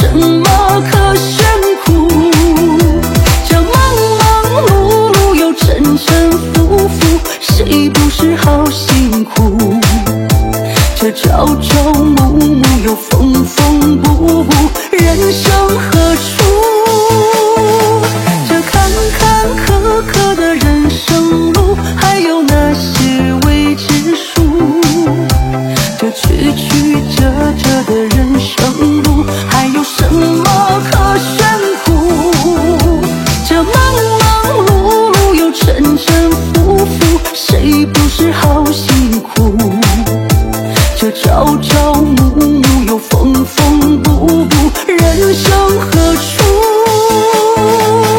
什么可炫酷？这忙忙碌碌又沉沉浮浮，谁不是好辛苦？这朝朝暮暮又缝缝补补，人生何处？这坎坎坷坷的人生路，还有那些未知数。这曲曲折折的人生路，还有什么可炫酷？这忙忙碌碌又沉沉浮浮，谁不是好辛苦？这朝朝暮暮又缝缝补补，人生何处？